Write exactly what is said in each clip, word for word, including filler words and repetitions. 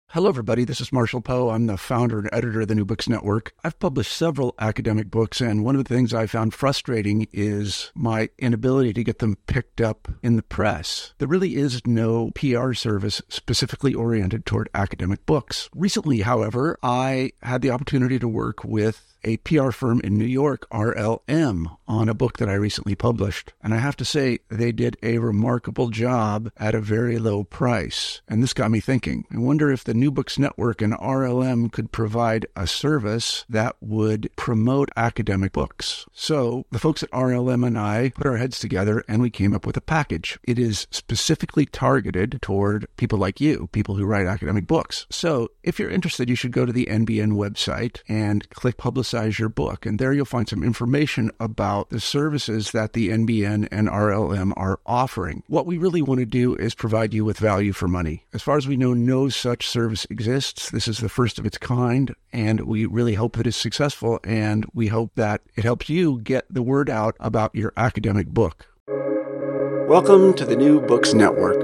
Hello, everybody. This is Marshall Poe. I'm the founder and editor of the New Books Network. I've published several academic books, and one of the things I found frustrating is my inability to get them picked up in the press. There really is no P R service specifically oriented toward academic books. Recently, however, I had the opportunity to work with a P R firm in New York, R L M, on a book that I recently published. And I have to say, they did a remarkable job at a very low price. And this got me thinking. I wonder if the New Books Network and R L M could provide a service that would promote academic books. So the folks at R L M and I put our heads together and we came up with a package. It is specifically targeted toward people like you, people who write academic books. So if you're interested, you should go to the N B N website and click Publicize your book. And there you'll find some information about the services that the N B N and R L M are offering. What we really want to do is provide you with value for money. As far as we know, no such service exists. This is the first of its kind, and we really hope that it's successful, and we hope that it helps you get the word out about your academic book. Welcome to the New Books Network.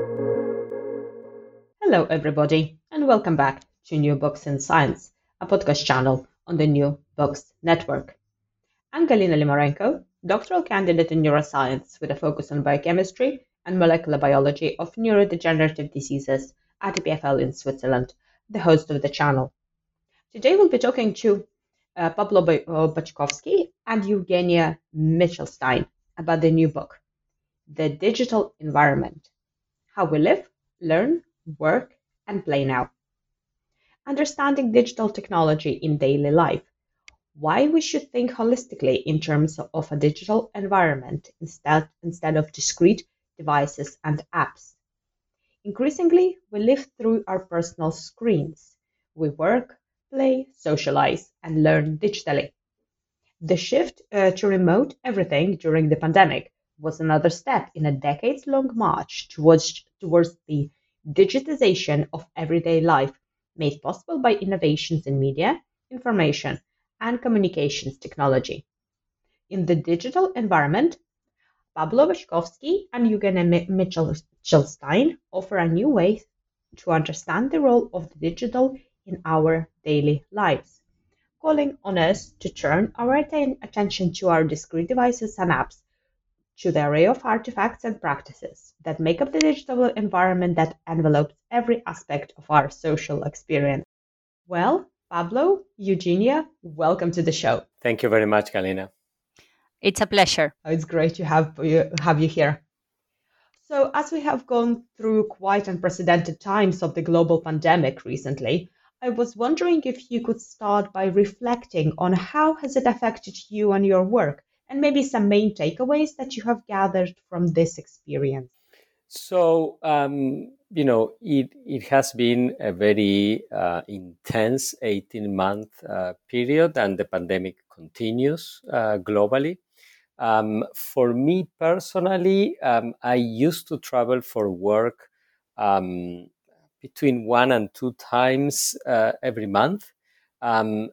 Hello, everybody, and welcome back to New Books in Science, a podcast channel on the New Books Network. I'm Galina Limarenko, doctoral candidate in neuroscience with a focus on biochemistry and molecular biology of neurodegenerative diseases at E P F L in Switzerland, the host of the channel. Today we'll be talking to uh, Pablo Boczkowski and Eugenia Mitchelstein about their new book, The Digital Environment: How We Live, Learn, Work, and Play Now. Understanding digital technology in daily life, why we should think holistically in terms of a digital environment instead, instead of discrete devices and apps. Increasingly, we live through our personal screens. We work, play, socialize, and learn digitally. The shift uh, to remote everything during the pandemic was another step in a decades-long march towards, towards the digitization of everyday life, made possible by innovations in media, information, and communications technology. In the digital environment, Pablo Boczkowski and Eugenia Mitchelstein offer a new way to understand the role of the digital in our daily lives, calling on us to turn our atten- attention to our discrete devices and apps, to the array of artifacts and practices that make up the digital environment that envelopes every aspect of our social experience. Well, Pablo, Eugenia, welcome to the show. Thank you very much, Galina. It's a pleasure. It's great to have you, have you here. So, as we have gone through quite unprecedented times of the global pandemic recently, I was wondering if you could start by reflecting on how has it affected you and your work, and maybe some main takeaways that you have gathered from this experience. So, um, you know, it, it has been a very uh, intense eighteen-month uh, period, and the pandemic continues uh, globally. Um, for me personally, um, I used to travel for work um, between one and two times uh, every month. Um,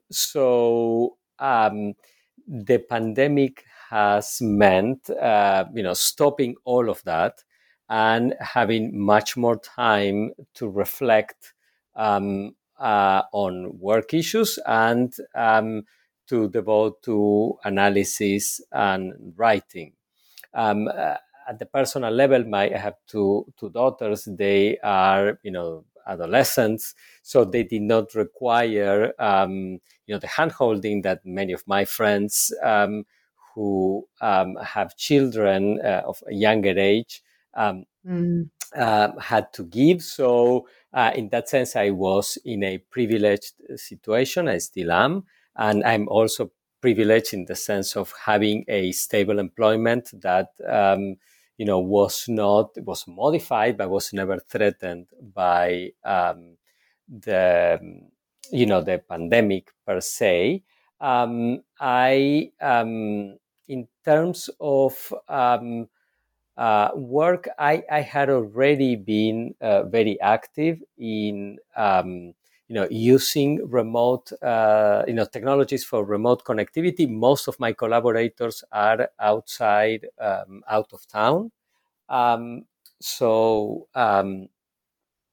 so um, the pandemic has meant, uh, you know, stopping all of that and having much more time to reflect um, uh, on work issues and um, to devote to analysis and writing. Um, uh, at the personal level, my I have two two daughters. They are, you know, adolescents, so they did not require, um, you know, the handholding that many of my friends um, who um, have children uh, of a younger age um, mm. uh, had to give. So, uh, in that sense, I was in a privileged situation. I still am, and I'm also privileged in the sense of having a stable employment that, um, you know, was not, was modified, but was never threatened by um, the, you know, the pandemic per se. Um, I, um, in terms of um, uh, work, I, I had already been uh, very active in um, you know, using remote, uh, you know, technologies for remote connectivity. Most of my collaborators are outside, um, out of town. Um, so, um,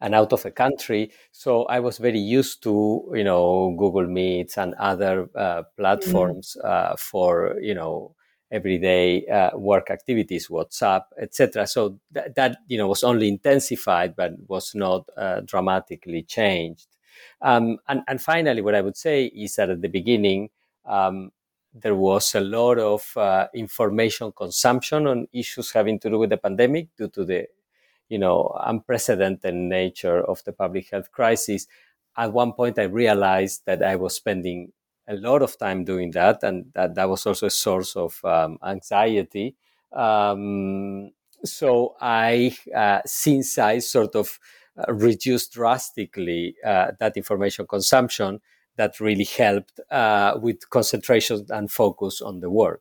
and out of the country. So I was very used to, you know, Google Meets and other uh, platforms mm. uh, for, you know, everyday uh, work activities, WhatsApp, et cetera. So th- that, you know, was only intensified, but was not uh, dramatically changed. Um, and, and finally, what I would say is that at the beginning, um, there was a lot of uh, information consumption on issues having to do with the pandemic due to the, you know, unprecedented nature of the public health crisis. At one point, I realized that I was spending a lot of time doing that, and that, that was also a source of um, anxiety. Um, so I, uh, since I sort of uh, reduced drastically uh, that information consumption, that really helped uh, with concentration and focus on the work.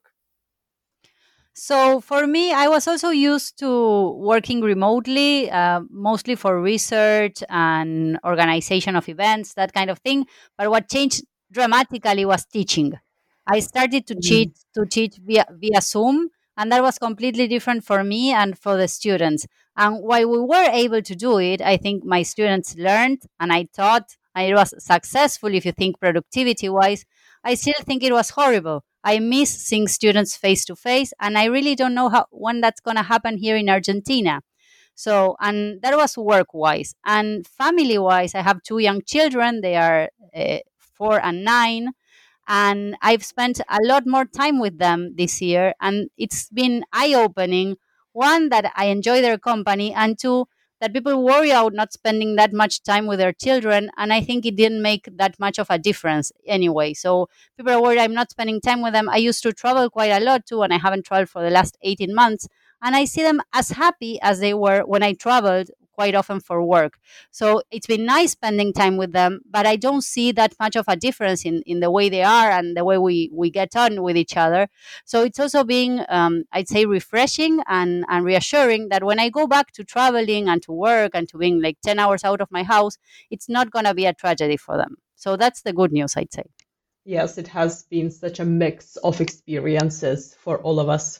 So for me, I was also used to working remotely, uh, mostly for research and organization of events, that kind of thing. But what changed dramatically was teaching. I started to mm. teach to teach via via Zoom, and that was completely different for me and for the students. And while we were able to do it, I think my students learned, and I taught, and it was successful. If you think productivity wise, I still think it was horrible. I miss seeing students face to face, and I really don't know how when that's going to happen here in Argentina. So, and that was work wise. And family wise, I have two young children. They are uh, four and nine. And I've spent a lot more time with them this year. And it's been eye opening. One, that I enjoy their company, and two, that people worry about not spending that much time with their children. And I think it didn't make that much of a difference anyway. So people are worried I'm not spending time with them. I used to travel quite a lot too, and I haven't traveled for the last eighteen months. And I see them as happy as they were when I traveled quite often for work. So it's been nice spending time with them, but I don't see that much of a difference in, in the way they are and the way we, we get on with each other. So it's also being, um, I'd say, refreshing and, and reassuring that when I go back to traveling and to work and to being like ten hours out of my house, it's not going to be a tragedy for them. So that's the good news, I'd say. Yes, it has been such a mix of experiences for all of us.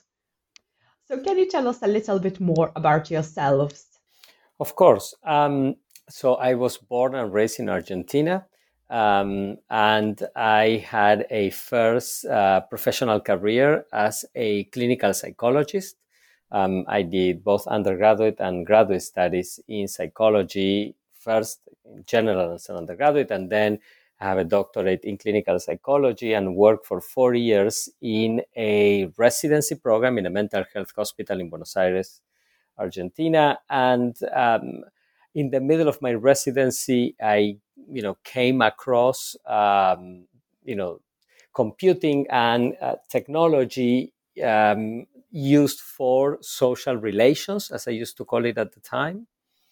So can you tell us a little bit more about yourselves? Of course. Um, so I was born and raised in Argentina, um, and I had a first uh, professional career as a clinical psychologist. Um, I did both undergraduate and graduate studies in psychology, first in general as an undergraduate, and then I have a doctorate in clinical psychology and worked for four years in a residency program in a mental health hospital in Buenos Aires, Argentina. And um, in the middle of my residency, I, you know, came across, um, you know, computing and uh, technology um, used for social relations, as I used to call it at the time.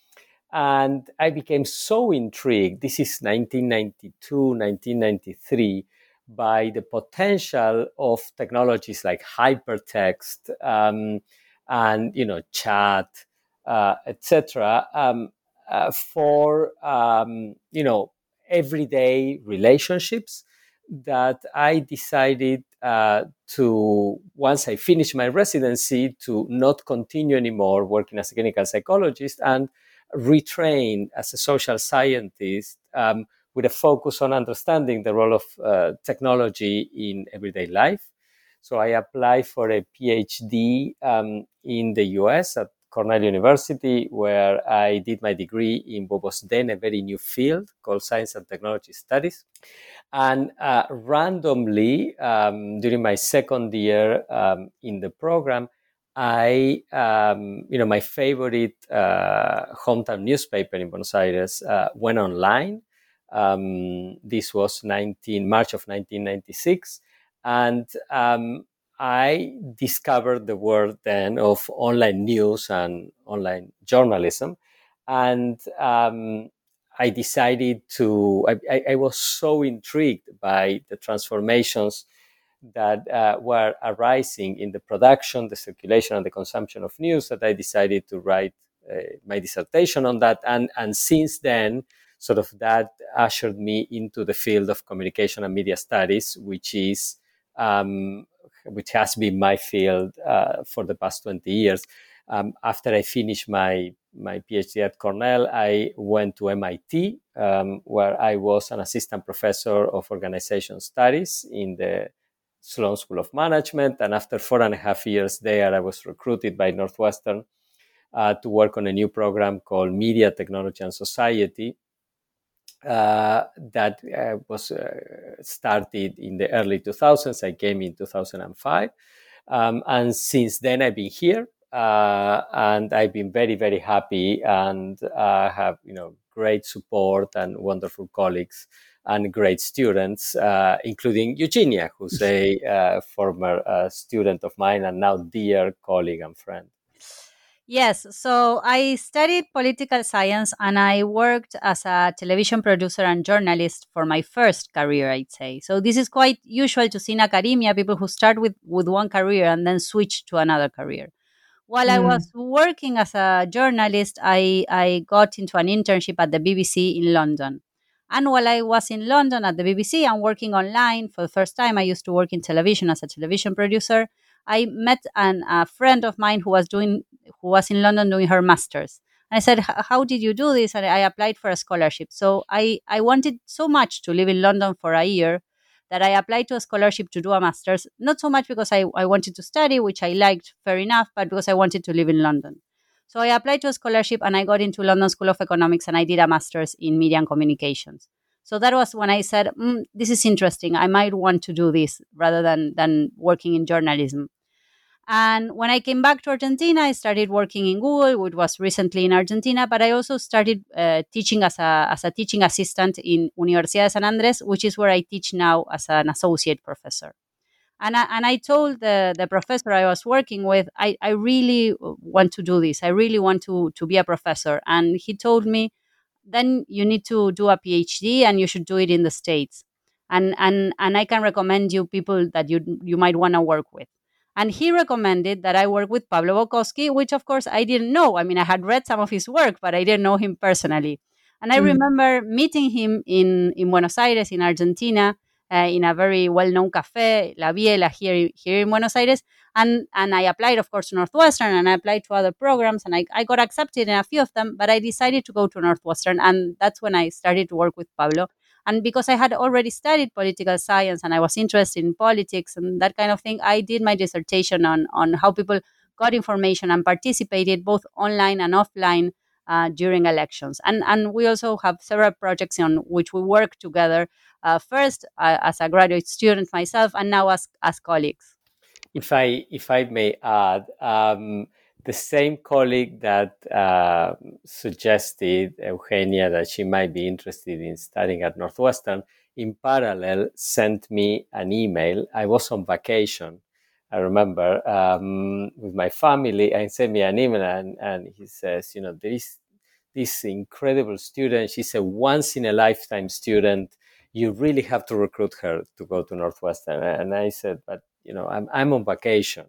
And I became so intrigued, this is nineteen ninety-two, nineteen ninety-three, by the potential of technologies like hypertext, um, and, you know, chat, uh, et cetera, um, uh, for, um, you know, everyday relationships, that I decided uh, to, once I finished my residency, to not continue anymore working as a clinical psychologist and retrain as a social scientist um, with a focus on understanding the role of uh, technology in everyday life. So I applied for a PhD um, in the U S at Cornell University, where I did my degree in what was then a very new field called Science and Technology Studies. And uh, randomly, um, during my second year um, in the program, I, um, you know, my favorite uh, hometown newspaper in Buenos Aires uh, went online. Um, this was nineteen March of nineteen ninety-six. And um, I discovered the world then of online news and online journalism. And um, I decided to, I, I, I was so intrigued by the transformations that uh, were arising in the production, the circulation, and the consumption of news that I decided to write uh, my dissertation on that. And, and since then, sort of that ushered me into the field of communication and media studies, which is, um, which has been my field uh, for the past twenty years. Um, after I finished my my PhD at Cornell, I went to M I T, um, where I was an assistant professor of organization studies in the Sloan School of Management. And after four and a half years there, I was recruited by Northwestern uh, to work on a new program called Media, Technology, and Society, uh, that uh, was uh, started in the early two thousands. I came in two thousand five. Um, and since then, I've been here, uh, and I've been very, very happy, and uh, have you know great support and wonderful colleagues and great students, uh, including Eugenia, who's a uh, former uh, student of mine and now dear colleague and friend. Yes, so I studied political science and I worked as a television producer and journalist for my first career, I'd say. So this is quite usual to see in academia, people who start with, with one career and then switch to another career. While I was working as a journalist, I, I got into an internship at the B B C in London. And while I was in London at the B B C and working online for the first time, I used to work in television as a television producer. I met an, a friend of mine who was doing who was in London doing her master's. And I said, how did you do this? And I applied for a scholarship. So I, I wanted so much to live in London for a year that I applied to a scholarship to do a master's, not so much because I, I wanted to study, which I liked, fair enough, but because I wanted to live in London. So I applied to a scholarship and I got into London School of Economics and I did a master's in media and communications. So that was when I said, mm, this is interesting. I might want to do this rather than, than working in journalism. And when I came back to Argentina, I started working in Google, which was recently in Argentina, but I also started uh, teaching as a, as a teaching assistant in Universidad de San Andrés, which is where I teach now as an associate professor. And I, and I told the, the professor I was working with, I, I really want to do this. I really want to, to be a professor. And he told me, then you need to do a PhD and you should do it in the States. And, and, and I can recommend you people that you, you might want to work with. And he recommended that I work with Pablo Bukowski, which of course I didn't know. I mean, I had read some of his work, but I didn't know him personally. And I mm. remember meeting him in, in Buenos Aires, in Argentina, uh, in a very well-known cafe, La Biela, here, here in Buenos Aires. And, and I applied, of course, to Northwestern, and I applied to other programs, and I, I got accepted in a few of them, but I decided to go to Northwestern. And that's when I started to work with Pablo. And because I had already studied political science and I was interested in politics and that kind of thing, I did my dissertation on, on how people got information and participated both online and offline uh, during elections. And, and we also have several projects on which we work together, uh, first uh, as a graduate student myself and now as, as colleagues. If I, if I may add, um, the same colleague that uh, suggested Eugenia that she might be interested in studying at Northwestern, in parallel, sent me an email. I was on vacation, I remember, um, with my family, and sent me an email, and, and he says, you know, there is this incredible student. She's a once-in-a-lifetime student. You really have to recruit her to go to Northwestern. And I said, but, you know, I'm I'm on vacation.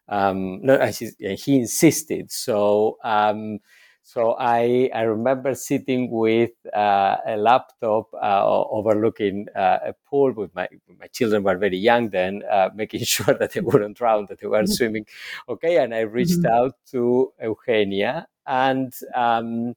Um, no, and he insisted. So, um, so I, I remember sitting with uh, a laptop uh, overlooking uh, a pool with my my children were very young then, uh, making sure that they wouldn't drown, that they were swimming. Okay, and I reached mm-hmm. out to Eugenia, and um,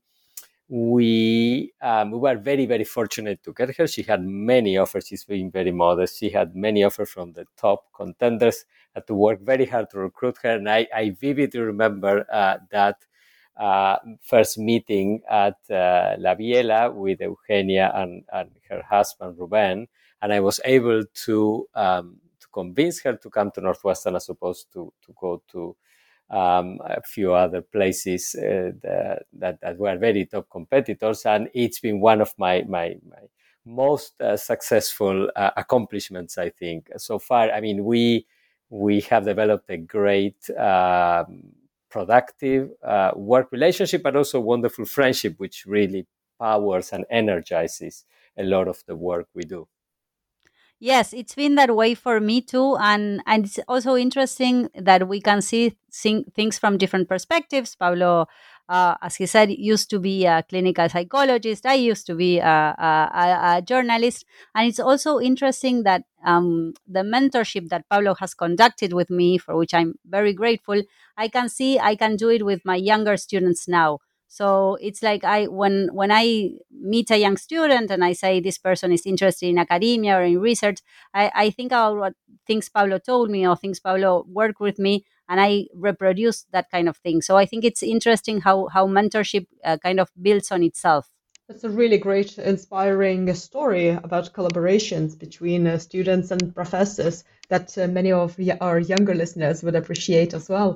we um, we were very, very fortunate to get her. She had many offers. She's being very modest. She had many offers from the top contenders. Had to work very hard to recruit her. And I, I vividly remember uh, that uh, first meeting at uh, La Biela with Eugenia and, and her husband, Ruben. And I was able to um, to convince her to come to Northwestern as opposed to, to go to Um, a few other places uh, that, that, that were very top competitors, and it's been one of my my, my most uh, successful uh, accomplishments, I think, so far. I mean, we we have developed a great, um, productive uh, work relationship, but also wonderful friendship, which really powers and energizes a lot of the work we do. Yes, it's been that way for me too. And, and it's also interesting that we can see sing, things from different perspectives. Pablo, uh, as he said, used to be a clinical psychologist. I used to be a, a, a journalist. And it's also interesting that um, the mentorship that Pablo has conducted with me, for which I'm very grateful, I can see I can do it with my younger students now. So it's like I when when I meet a young student and I say this person is interested in academia or in research, I, I think about what things Pablo told me or things Pablo worked with me, and I reproduce that kind of thing. So I think it's interesting how how mentorship uh, kind of builds on itself. That's a really great, inspiring story about collaborations between uh, students and professors that uh, many of y- our younger listeners would appreciate as well.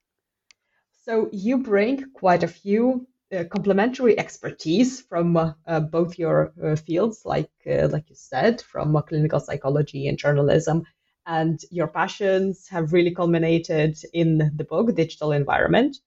So you bring quite a few uh, complementary expertise from uh, uh, both your uh, fields, like uh, like you said, from uh, clinical psychology and journalism, and your passions have really culminated in the book Digital Environment.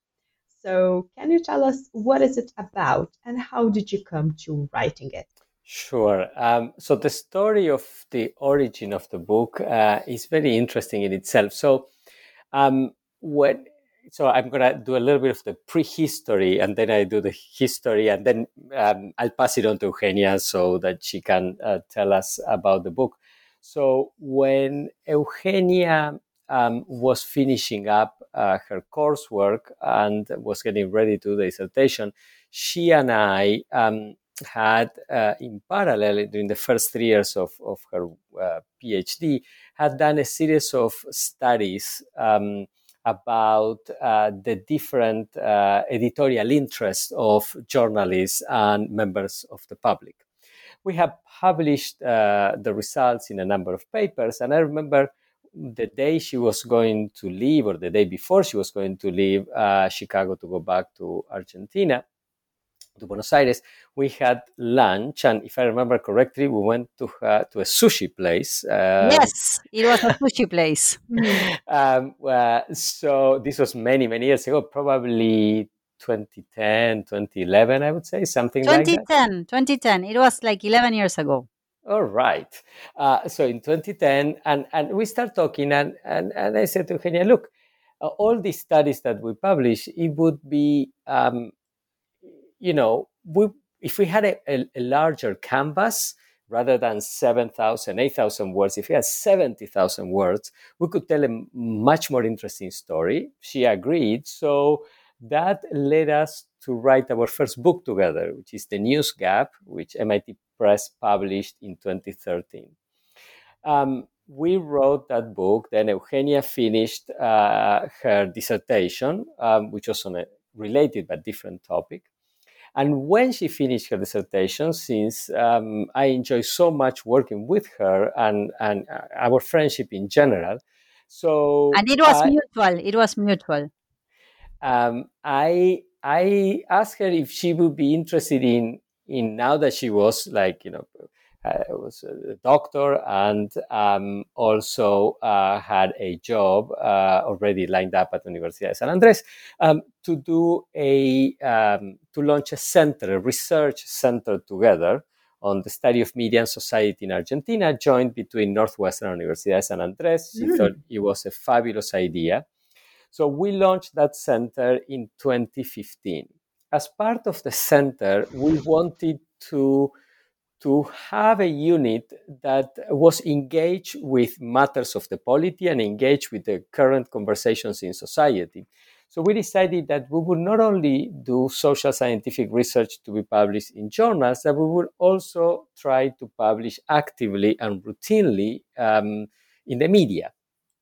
So can you tell us what is it about and how did you come to writing it? Sure. Um, so the story of the origin of the book uh, is very interesting in itself. So um, when so I'm gonna do a little bit of the prehistory, and then I do the history, and then um, I'll pass it on to Eugenia so that she can uh, tell us about the book. So when Eugenia um, was finishing up uh, her coursework and was getting ready to do the dissertation, she and I um, had uh, in parallel during the first three years of, of her uh, PhD, had done a series of studies um, about uh, the different uh, editorial interests of journalists and members of the public. We have published uh, the results in a number of papers, and I remember the day she was going to leave, or the day before she was going to leave uh, Chicago to go back to Argentina, to Buenos Aires, we had lunch, and if I remember correctly, we went to uh, to a sushi place. Um, Yes, it was a sushi place. um, uh, so this was many, many years ago, probably twenty ten, twenty eleven, I would say, something like that. twenty ten, twenty ten. It was like eleven years ago. All right. Uh, so in twenty ten, and, and we start talking, and, and, and I said to Eugenia, look, uh, all these studies that we publish, it would be, um, you know, we, if we had a, a, a larger canvas, rather than seven thousand, eight thousand words, if we had seventy thousand words, we could tell a much more interesting story. She agreed. So that led us to write our first book together, which is The News Gap, which M I T Press published in twenty thirteen. Um, we wrote that book. Then Eugenia finished uh, her dissertation, um, which was on a related but different topic. And when she finished her dissertation, since um, I enjoy so much working with her and, and uh, our friendship in general, so And it was I, mutual. It was mutual. um, I I asked her if she would be interested in in now that she was like you know uh, was a doctor and um, also uh, had a job uh, already lined up at the University of San Andres um, to do a um, to launch a center, a research center together on the study of media and society in Argentina, joined between Northwestern University of San Andres. She mm. thought it was a fabulous idea. So we launched that center in twenty fifteen. As part of the center, we wanted to, to have a unit that was engaged with matters of the polity and engaged with the current conversations in society. So we decided that we would not only do social scientific research to be published in journals, that we would also try to publish actively and routinely um, in the media.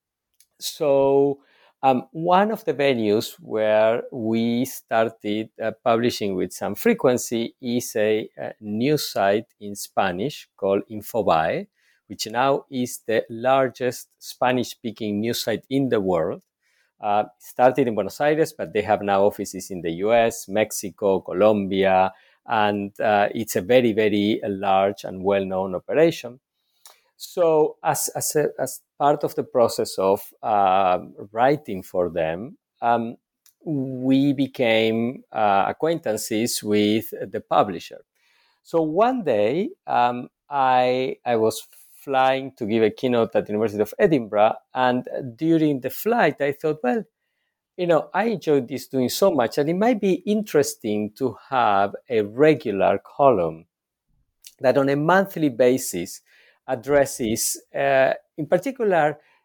So um, one of the venues where we started uh, publishing with some frequency is a, a news site in Spanish called Infobae, which now is the largest Spanish-speaking news site in the world. Uh, started in Buenos Aires, but they have now offices in the U S, Mexico, Colombia, and uh, it's a very, very large and well-known operation. So as, as, a, as part of the process of uh, writing for them, um, we became uh, acquaintances with the publisher. So one day, um, I, I was flying to give a keynote at the University of Edinburgh, and during the flight, I thought, well, you know, I enjoyed this doing so much, and it might be interesting to have a regular column that on a monthly basis addresses, uh, in particular,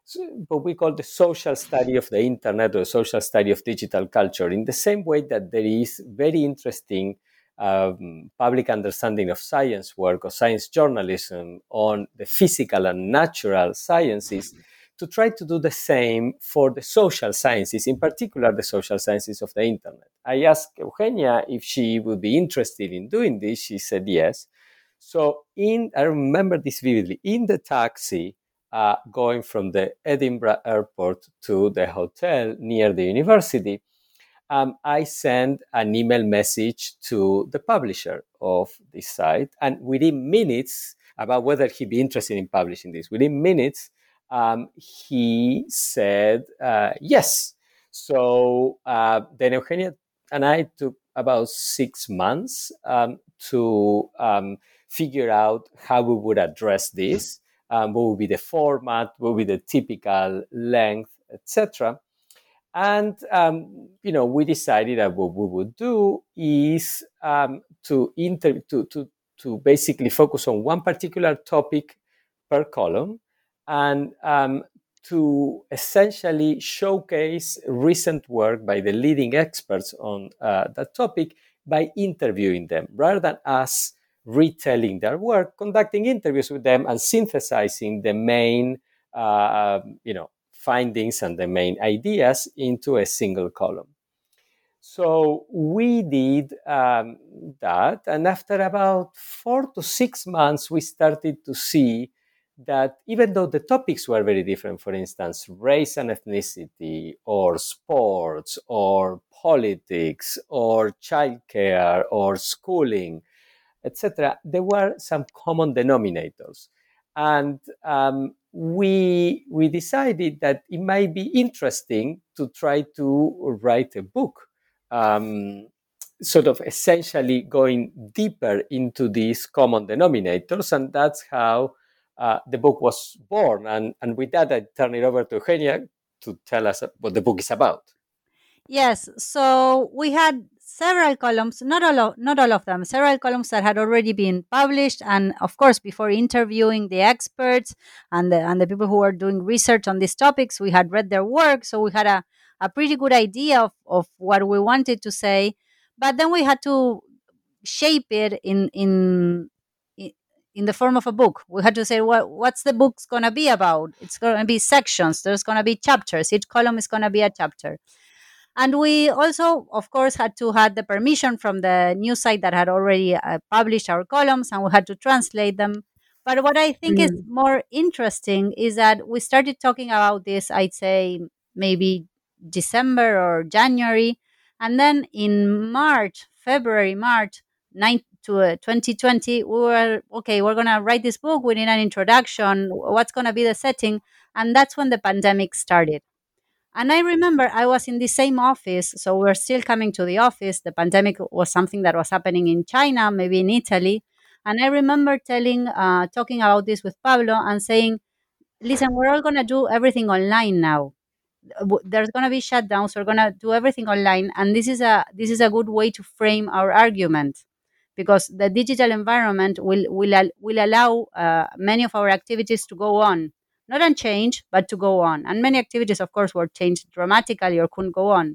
so, what we call the social study of the internet or social study of digital culture, in the same way that there is very interesting um, public understanding of science work or science journalism on the physical and natural sciences, to try to do the same for the social sciences, in particular the social sciences of the internet. I asked Eugenia if she would be interested in doing this. She said yes. So in, I remember this vividly, in the taxi, uh, going from the Edinburgh airport to the hotel near the university, um, I sent an email message to the publisher of this site. And within minutes, about whether he'd be interested in publishing this, within minutes, um, he said uh, yes. So uh, then Eugenia and I took about six months um, to um, figure out how we would address this, um, what would be the format, what would be the typical length, et cetera. And, um, you know, we decided that what we would do is um, to, inter- to, to, to basically focus on one particular topic per column, and um, to essentially showcase recent work by the leading experts on uh, that topic by interviewing them, rather than us retelling their work, conducting interviews with them and synthesizing the main, uh, you know, findings and the main ideas into a single column. So we did um, that, and after about four to six months, we started to see that even though the topics were very different, for instance, race and ethnicity, or sports, or politics, or childcare, or schooling, et cetera, there were some common denominators. And um, we, we decided that it might be interesting to try to write a book, um, sort of essentially going deeper into these common denominators. And that's how uh, the book was born. And, and with that, I turn it over to Eugenia to tell us what the book is about. Yes, so we had several columns, not all of, not all of them, several columns that had already been published, and of course, before interviewing the experts and the and the people who were doing research on these topics, we had read their work, so we had a, a pretty good idea of, of what we wanted to say, but then we had to shape it in in in the form of a book. We had to say what what's the book's going to be about. It's going to be sections. There's going to be chapters. Each column is going to be a chapter. And we also, of course, had to have the permission from the news site that had already uh, published our columns, and we had to translate them. But what I think mm. is more interesting is that we started talking about this, I'd say, maybe December or January. And then in March, February, March ninth to uh, twenty twenty, we were, okay, we're going to write this book. We need an introduction. What's going to be the setting? And that's when the pandemic started. And I remember I was in the same office, so we're still coming to the office. The pandemic was something that was happening in China, maybe in Italy. And I remember telling, uh, talking about this with Pablo and saying, listen, we're all going to do everything online now. There's going to be shutdowns. We're going to do everything online. And this is a this is a good way to frame our argument, because the digital environment will, will, will allow uh, many of our activities to go on. Not unchanged, but to go on. And many activities, of course, were changed dramatically or couldn't go on.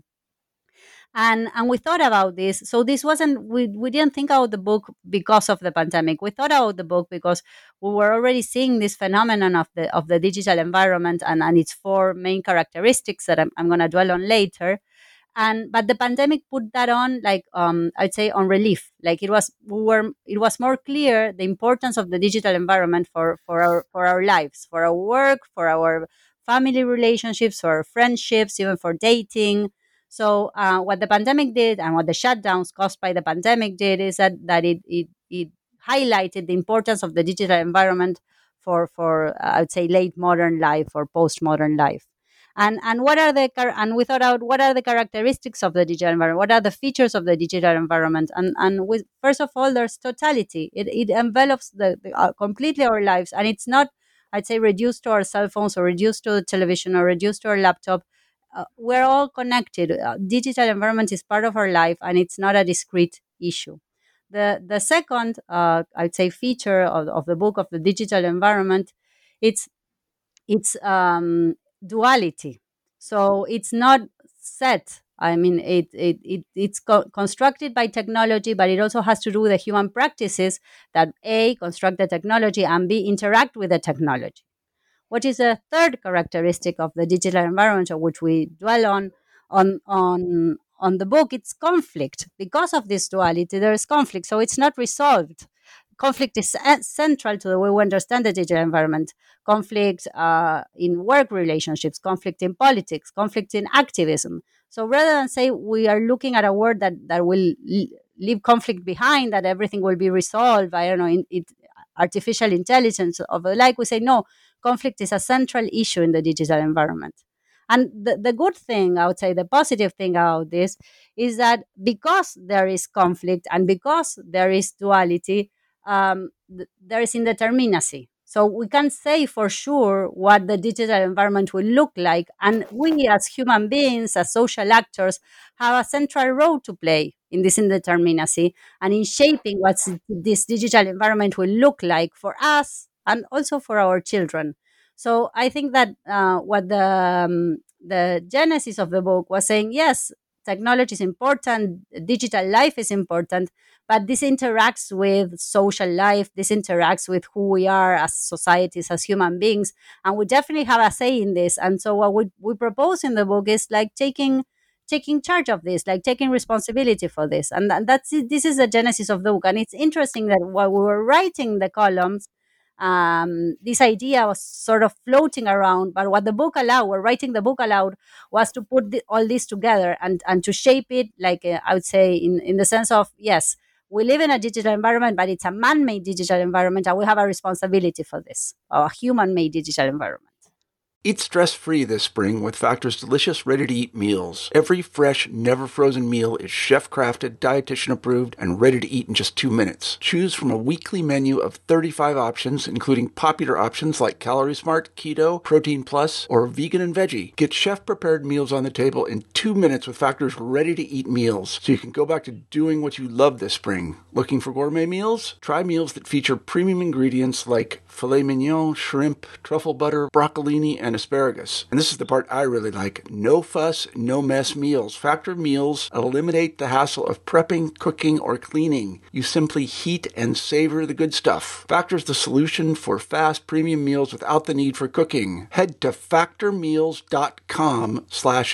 And and we thought about this. So this wasn't, we, we didn't think about the book because of the pandemic. We thought about the book because we were already seeing this phenomenon of the of the digital environment and, and its four main characteristics that I'm, I'm going to dwell on later. And but the pandemic put that on, like um, I'd say, on relief. Like it was, we were, it was more clear the importance of the digital environment for for our for our lives, for our work, for our family relationships, for our friendships, even for dating. So uh, what the pandemic did, and what the shutdowns caused by the pandemic did, is that that it it, it highlighted the importance of the digital environment for for uh, I'd say late modern life or postmodern life. And and what are the and we thought out what are the characteristics of the digital environment? What are the features of the digital environment? And and with, first of all, there's totality. It it envelops the, the uh, completely our lives, and it's not, I'd say, reduced to our cell phones or reduced to the television or reduced to our laptop. Uh, we're all connected. Uh, digital environment is part of our life, and it's not a discrete issue. The the second, uh, I'd say, feature of, of the book of the digital environment, it's it's um, duality. So it's not set. I mean, it, it, it it's co- constructed by technology, but it also has to do with the human practices that A, construct the technology, and B, interact with the technology. What is a third characteristic of the digital environment, of which we dwell on on on on the book? It's conflict. Because of this duality, there is conflict, so it's not resolved. Conflict is central to the way we understand the digital environment. Conflict uh, in work relationships, conflict in politics, conflict in activism. So rather than say we are looking at a world that, that will leave conflict behind, that everything will be resolved, I don't know, in, in artificial intelligence of the like, we say no, conflict is a central issue in the digital environment. And the, the good thing, I would say, the positive thing about this is that because there is conflict and because there is duality, um, th- there is indeterminacy. So we can say for sure what the digital environment will look like. And we as human beings, as social actors, have a central role to play in this indeterminacy and in shaping what this digital environment will look like for us and also for our children. So I think that uh, what the um, the genesis of the book was saying, yes, technology is important, digital life is important, but this interacts with social life, this interacts with who we are as societies, as human beings, and we definitely have a say in this. And so what we, we propose in the book is like taking taking charge of this, like taking responsibility for this. And, and that's it. This is the genesis of the book. And it's interesting that while we were writing the columns, um, this idea was sort of floating around, but what the book allowed, or writing the book allowed, was to put the, all this together and, and to shape it, like uh, I would say, in, in the sense of, yes, we live in a digital environment, but it's a man-made digital environment, and we have a responsibility for this, a human-made digital environment. Eat stress-free this spring with Factor's delicious, ready-to-eat meals. Every fresh, never-frozen meal is chef-crafted, dietitian-approved, and ready to eat in just two minutes. Choose from a weekly menu of thirty-five options, including popular options like Calorie Smart, Keto, Protein Plus, or Vegan and Veggie. Get chef-prepared meals on the table in two minutes with Factor's ready-to-eat meals, so you can go back to doing what you love this spring. Looking for gourmet meals? Try meals that feature premium ingredients like filet mignon, shrimp, truffle butter, broccolini, and asparagus. And this is the part I really like. No fuss, no mess meals. Factor meals eliminate the hassle of prepping, cooking, or cleaning. You simply heat and savor the good stuff. Factor's the solution for fast premium meals without the need for cooking. Head to factormeals.com slash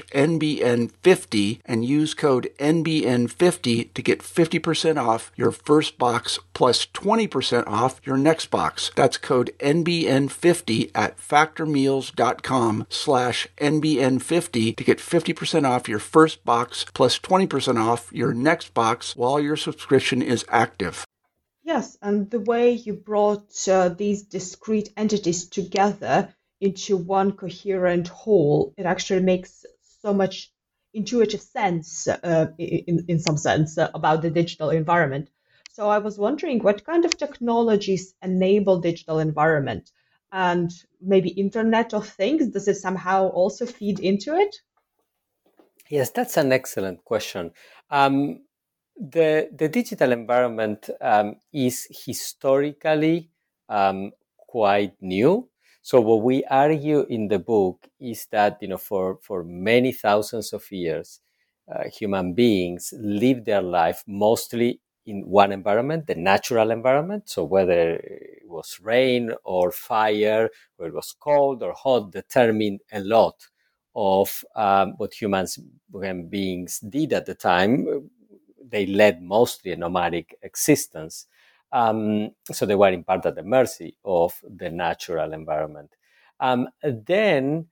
NBN50 and use code N B N fifty to get fifty percent off your first box plus twenty percent off your next box. That's code N B N fifty at factormeals.com slash NBN50 to get fifty percent off your first box plus twenty percent off your next box while your subscription is active. Yes, and the way you brought uh, these discrete entities together into one coherent whole, it actually makes so much intuitive sense, uh, in, in some sense, uh, about the digital environment. So I was wondering what kind of technologies enable digital environment? And maybe Internet of Things, does it somehow also feed into it? Yes, that's an excellent question. Um, the, the digital environment um, is historically um, quite new. So what we argue in the book is that, you know, for, for many thousands of years, uh, human beings live their life mostly in one environment, the natural environment. So whether it was rain or fire, or it was cold or hot, determined a lot of um, what humans, human beings did at the time. They led mostly a nomadic existence. Um, so they were in part at the mercy of the natural environment. Um, then,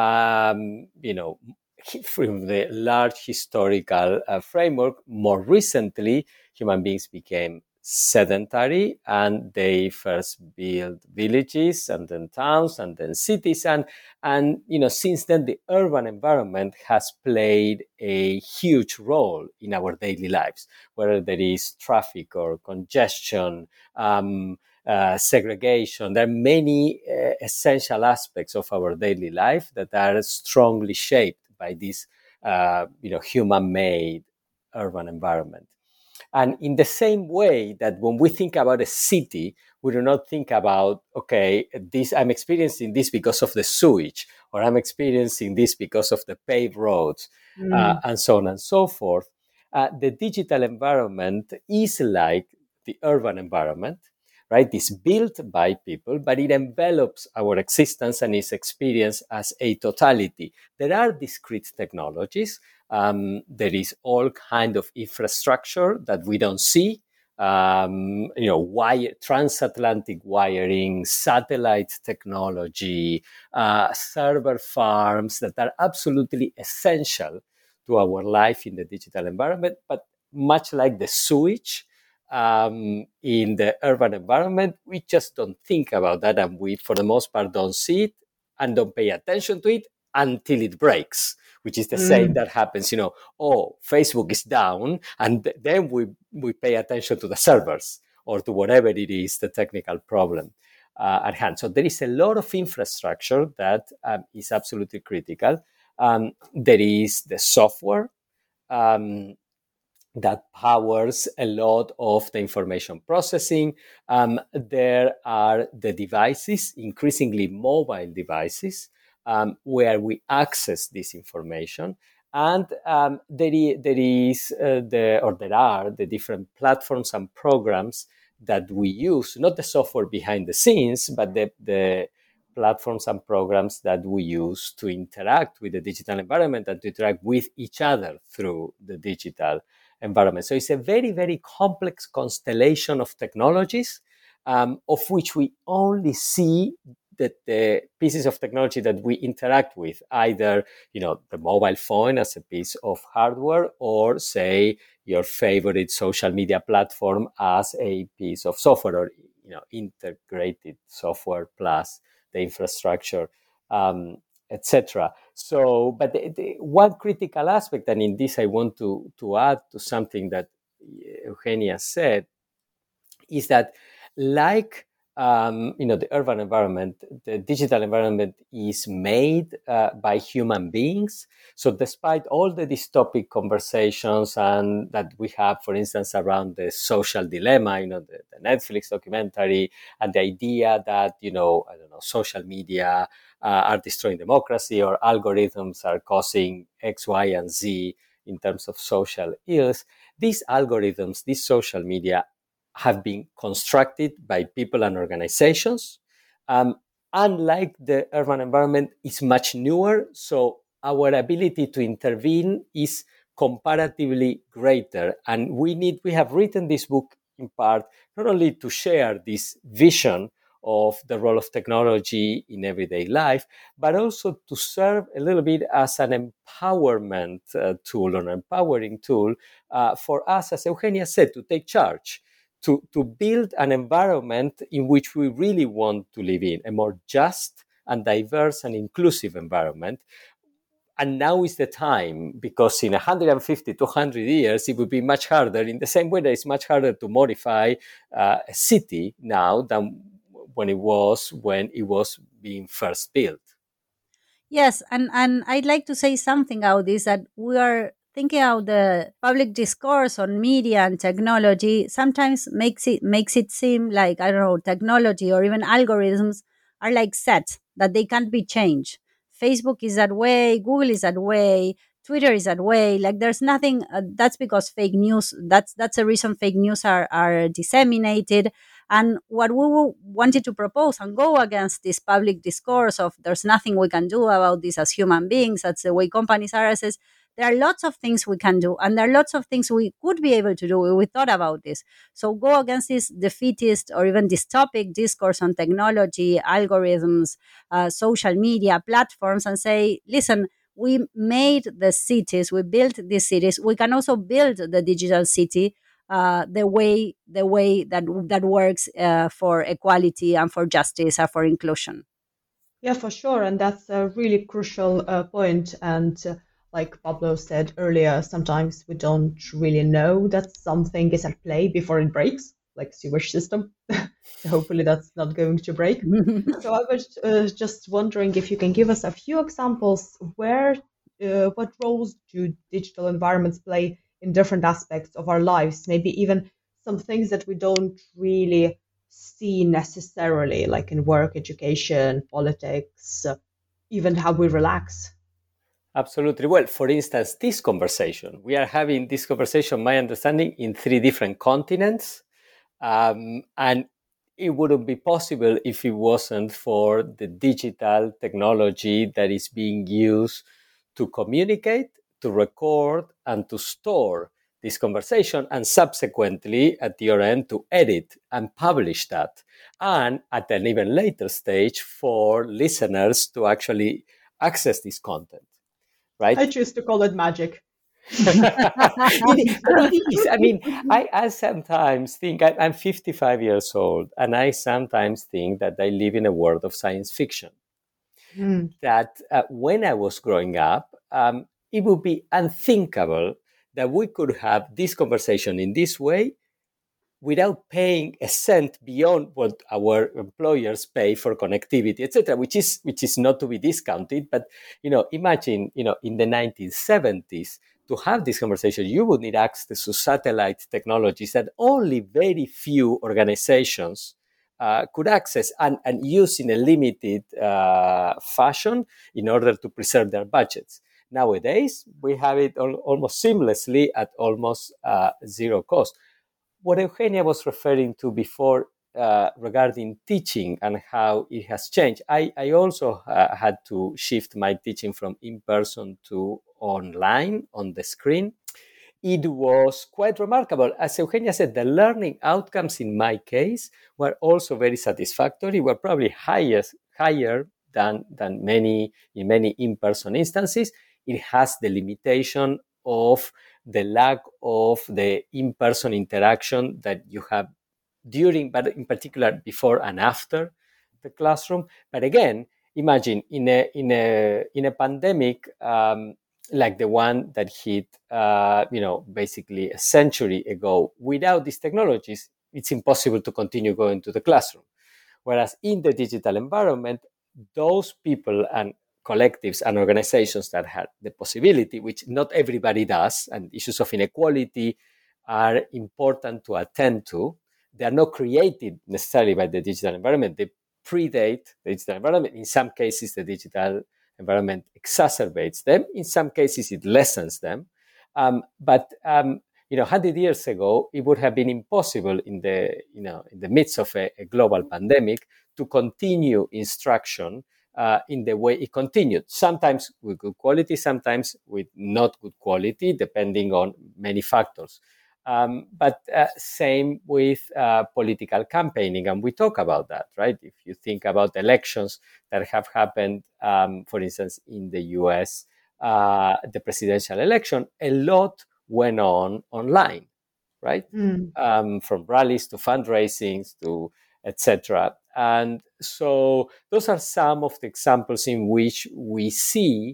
um, you know, from the large historical uh, framework, more recently, human beings became sedentary and they first built villages and then towns and then cities. And, and, you know, since then, the urban environment has played a huge role in our daily lives, whether there is traffic or congestion, um, uh, segregation. There are many uh, essential aspects of our daily life that are strongly shaped by this, uh, you know, human-made urban environment. And in the same way that when we think about a city, we do not think about, okay, this I'm experiencing this because of the sewage, or I'm experiencing this because of the paved roads, mm. uh, and so on and so forth. Uh, the digital environment is like the urban environment, right? It's built by people, but it envelops our existence and is experienced as a totality. There are discrete technologies. Um, there is all kind of infrastructure that we don't see. Um, you know, wire, transatlantic wiring, satellite technology, uh, server farms that are absolutely essential to our life in the digital environment. But much like the sewage um, in the urban environment, we just don't think about that, and we, for the most part, don't see it and don't pay attention to it until it breaks, which is the mm. same that happens, you know, oh, Facebook is down, and th- then we, we pay attention to the servers or to whatever it is, the technical problem uh, at hand. So there is a lot of infrastructure that um, is absolutely critical. Um, there is the software um, that powers a lot of the information processing. Um, there are the devices, increasingly mobile devices, Um, where we access this information, and um, there, is, there is uh, the or there are the different platforms and programs that we use, not the software behind the scenes, but the, the platforms and programs that we use to interact with the digital environment and to interact with each other through the digital environment. So it's a very, very complex constellation of technologies, um, of which we only see that the pieces of technology that we interact with, either, you know, the mobile phone as a piece of hardware, or say your favorite social media platform as a piece of software, or, you know, integrated software plus the infrastructure, um, et cetera. So, but the, the one critical aspect, and in this I want to, to add to something that Eugenia said, is that like Um, you know, the urban environment, the digital environment is made uh, by human beings. So despite all the dystopic conversations and that we have, for instance, around the social dilemma, you know, the, the Netflix documentary, and the idea that, you know, I don't know, social media uh, are destroying democracy, or algorithms are causing X, Y, and Z in terms of social ills, these algorithms, these social media, have been constructed by people and organizations. Um, unlike the urban environment, it's much newer, so our ability to intervene is comparatively greater. And we need, we have written this book in part, not only to share this vision of the role of technology in everyday life, but also to serve a little bit as an empowerment uh, tool, or an empowering tool uh, for us, as Eugenia said, to take charge. To, to build an environment in which we really want to live in, a more just and diverse and inclusive environment. And now is the time, because in one hundred fifty, two hundred years, it would be much harder, in the same way that it's much harder to modify uh, a city now than when it was when it was being first built. Yes, and, and I'd like to say something about this, that we are thinking about the public discourse on media and technology sometimes makes it makes it seem like, I don't know, technology or even algorithms are like set, that they can't be changed. Facebook is that way, Google is that way, Twitter is that way. Like there's nothing, uh, that's because fake news, that's that's a reason fake news are, are disseminated. And what we wanted to propose and go against this public discourse of there's nothing we can do about this as human beings, that's the way companies are, says, there are lots of things we can do, and there are lots of things we could be able to do if we thought about this. So go against this defeatist or even dystopic discourse on technology, algorithms, uh, social media, platforms, and say, listen, we made the cities, we built these cities, we can also build the digital city uh, the way the way that, that works uh, for equality and for justice and for inclusion. Yeah, for sure. And that's a really crucial uh, point. And uh, like Pablo said earlier, sometimes we don't really know that something is at play before it breaks, like sewage system. So hopefully that's not going to break. So I was uh, just wondering if you can give us a few examples where, uh, what roles do digital environments play in different aspects of our lives, maybe even some things that we don't really see necessarily, like in work, education, politics, uh, even how we relax. Absolutely. Well, for instance, this conversation, we are having this conversation, my understanding, in three different continents. Um, and it wouldn't be possible if it wasn't for the digital technology that is being used to communicate, to record, and to store this conversation, and subsequently at the other end to edit and publish that. And at an even later stage for listeners to actually access this content, right? I choose to call it magic. it, but it is. I mean, I, I sometimes think I, I'm fifty-five years old, and I sometimes think that I live in a world of science fiction. Mm. That uh, when I was growing up, um, it would be unthinkable that we could have this conversation in this way without paying a cent beyond what our employers pay for connectivity, et cetera, which is which is not to be discounted. But you know, imagine, you know, in the nineteen seventies, to have this conversation, you would need access to satellite technologies that only very few organizations uh, could access and, and use in a limited uh, fashion in order to preserve their budgets. Nowadays, we have it al- almost seamlessly at almost uh, zero cost. What Eugenia was referring to before uh, regarding teaching and how it has changed, I, I also uh, had to shift my teaching from in-person to online on the screen. It was quite remarkable. As Eugenia said, the learning outcomes in my case were also very satisfactory, were probably higher, higher than, than many in many in-person instances. It has the limitation of the lack of the in-person interaction that you have during, but in particular before and after the classroom. But again, imagine in a in a in a pandemic um, like the one that hit, uh, you know, basically a century ago, without these technologies, it's impossible to continue going to the classroom. Whereas in the digital environment, those people and collectives and organizations that had the possibility, which not everybody does, and issues of inequality are important to attend to. They are not created necessarily by the digital environment. They predate the digital environment. In some cases, the digital environment exacerbates them. In some cases, it lessens them. Um, but um, you know, one hundred years ago, it would have been impossible in the you know in the midst of a, a global pandemic to continue instruction uh, in the way it continued. Sometimes with good quality, sometimes with not good quality, depending on many factors. Um, but uh, same with uh, political campaigning, and we talk about that, right? If you think about elections that have happened, um, for instance, in the U S, uh, the presidential election, a lot went on online, right? Mm. Um, from rallies to fundraisings to et cetera. And so those are some of the examples in which we see,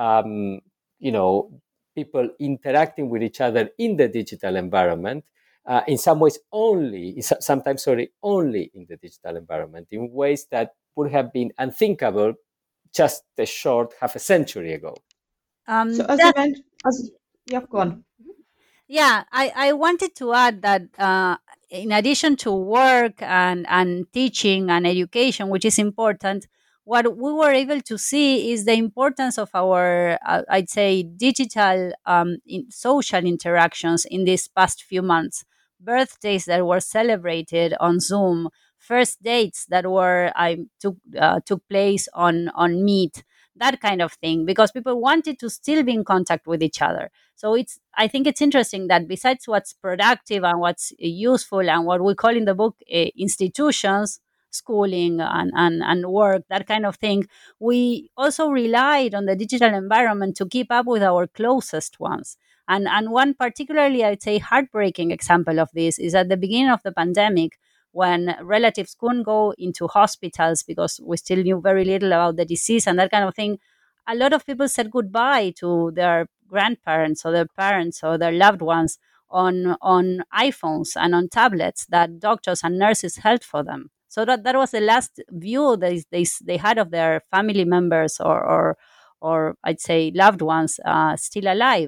um, you know, people interacting with each other in the digital environment, uh, in some ways only, sometimes, sorry, only in the digital environment, in ways that would have been unthinkable just a short half a century ago. Um, So as you that, mentioned, as yeah, go on. yeah, I, I wanted to add that uh, in addition to work and, and teaching and education, which is important, what we were able to see is the importance of our, uh, I'd say, digital um, in social interactions in these past few months. Birthdays that were celebrated on Zoom, first dates that were I took uh, took place on on Meet, that kind of thing, because people wanted to still be in contact with each other. So it's I think it's interesting that besides what's productive and what's useful and what we call in the book uh, institutions, schooling and, and, and work, that kind of thing, we also relied on the digital environment to keep up with our closest ones. And, and one particularly, I'd say, heartbreaking example of this is at the beginning of the pandemic, when relatives couldn't go into hospitals because we still knew very little about the disease and that kind of thing. A lot of people said goodbye to their grandparents or their parents or their loved ones on on iPhones and on tablets that doctors and nurses held for them. So that, that was the last view they, they, they had of their family members or, or, or I'd say loved ones uh, still alive.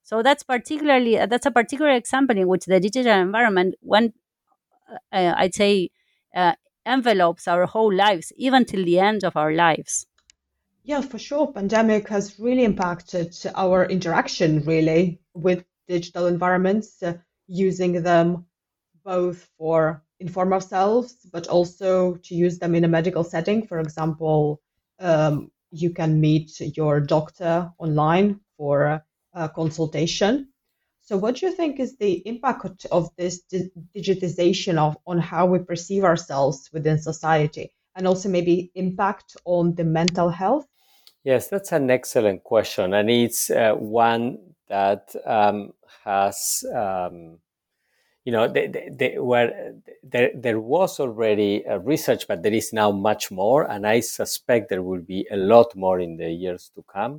So that's particularly uh, that's a particular example in which the digital environment, when uh, I'd say, uh, envelopes our whole lives, even till the end of our lives. Yeah, for sure. Pandemic has really impacted our interaction really with digital environments, uh, using them both for inform ourselves, but also to use them in a medical setting. For example, um, you can meet your doctor online for a, a consultation. So, what do you think is the impact of this di- digitization of on how we perceive ourselves within society, and also maybe impact on the mental health? Yes, that's an excellent question, and it's uh, one that um, has, um, you know, they, they, they were, there there was already uh, research, but there is now much more, and I suspect there will be a lot more in the years to come.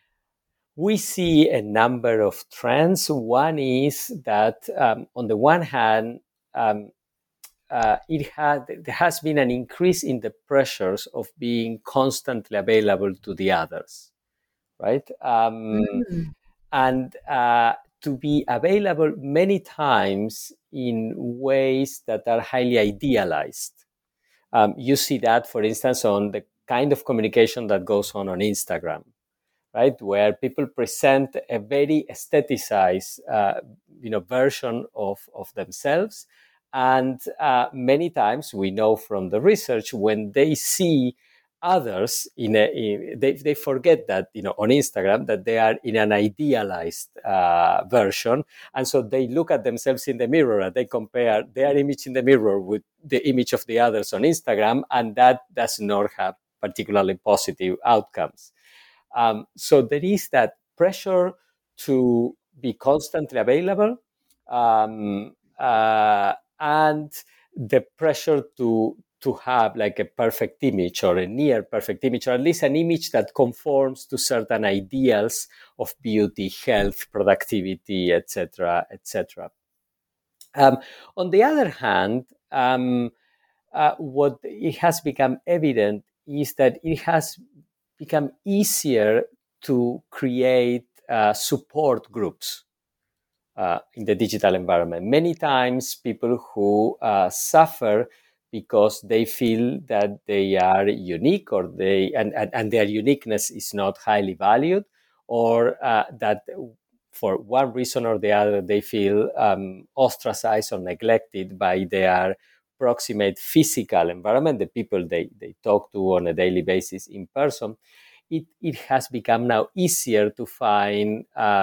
We see a number of trends. One is that, um, on the one hand, um, uh, it had there has been an increase in the pressures of being constantly available to the others, right? Um, Mm. and uh, to be available many times in ways that are highly idealized. Um, you see that, for instance, on the kind of communication that goes on on Instagram, right, where people present a very aestheticized, uh, you know, version of of themselves, and uh, many times we know from the research when they see others in a in, they, they forget that, you know, on Instagram, that they are in an idealized uh, version, and so they look at themselves in the mirror and they compare their image in the mirror with the image of the others on Instagram, and that does not have particularly positive outcomes. Um, so there is that pressure to be constantly available, um, uh, and the pressure to to have like a perfect image or a near perfect image, or at least an image that conforms to certain ideals of beauty, health, productivity, et cetera, et cetera. Um, on the other hand, um, uh, what it has become evident is that it has become easier to create uh, support groups uh, in the digital environment. Many times, people who uh, suffer because they feel that they are unique, or they and, and, and their uniqueness is not highly valued, or uh, that for one reason or the other they feel um, ostracized or neglected by their proximate physical environment, the people they, they talk to on a daily basis in person. It, it has become now easier to find